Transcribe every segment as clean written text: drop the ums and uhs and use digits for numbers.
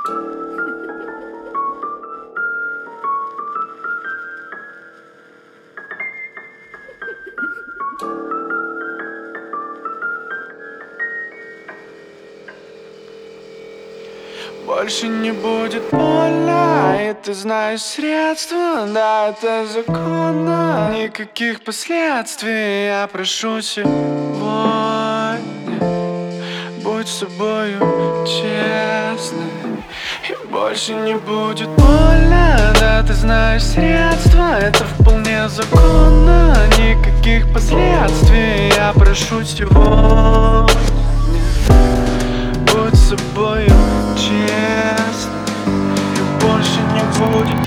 Больше не будет больно, и ты знаешь средства, да, это законно. Никаких последствий, я прошу сегодня. Будь с собою честной, и больше не будет больно, да, ты знаешь средства, это вполне законно. Никаких последствий, я прошу сегодня. Будь с собою честно, и больше не будет.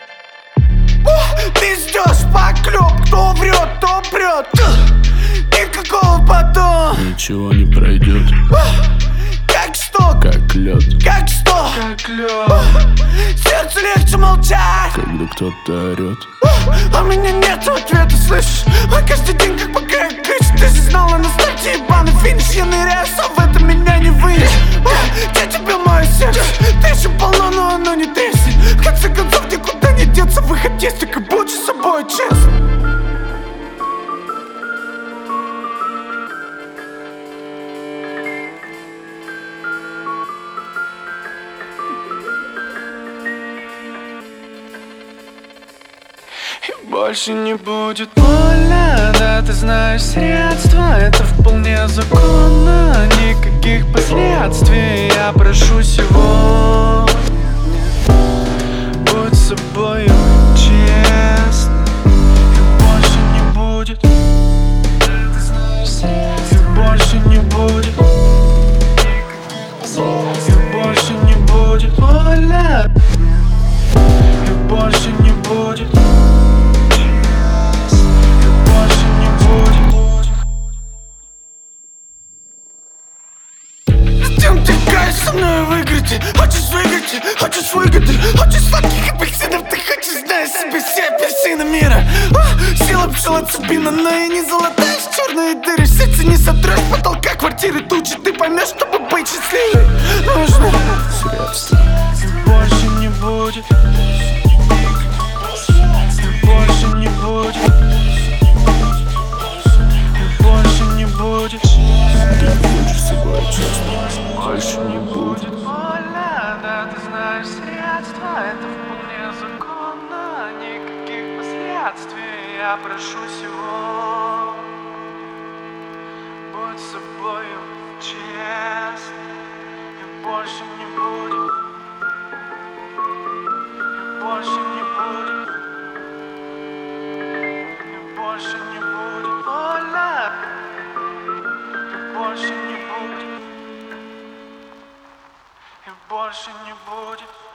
Ты ждешь поклёп, кто врет, то прет. Никакого потом. Ничего не пройдет. Как что? Как лед. Как что? Как лед. Сердцу легче молчать, когда кто-то орет. а у меня нет ответа, слышишь? А каждый день как пока ты же знала на старте ебаный финиш. Я ныряю, сам в этом меня не вынешь. Я тебе мое сердце, ты еще полно, но оно не треснет. В конце концов никуда не деться, выход есть, только будь с собой честно. И больше не будет больно, да, ты знаешь средства, это вполне законно. Никаких последствий, я прошу сегодня. Будь с собою честно, и больше не будет. Ты знаешь средства, и больше не будет. И больше не будет больно, и больше не будет. Со мной выиграть, хочешь выиграть, хочешь выгоды, хочешь сладких апельсинов, ты хочешь, знаешь себе все апельсины мира. Сила пчелоцепина, но и не золотая, черные дыры, сердце не сотрешь, потолка квартиры тучи, ты поймешь, чтобы быть счастливой. Нужно Средства. И больше не будет. И больше не будет. И больше не будет. Ты будешь с собой честно. Больше не будет. Больно, да, ты знаешь средства, это вполне законно. Никаких последствий, я прошу сегодня. Будь с собою честно, и больше не будет. И больше не будет. И больше не будет больно. И больше не будет. И больше не будет.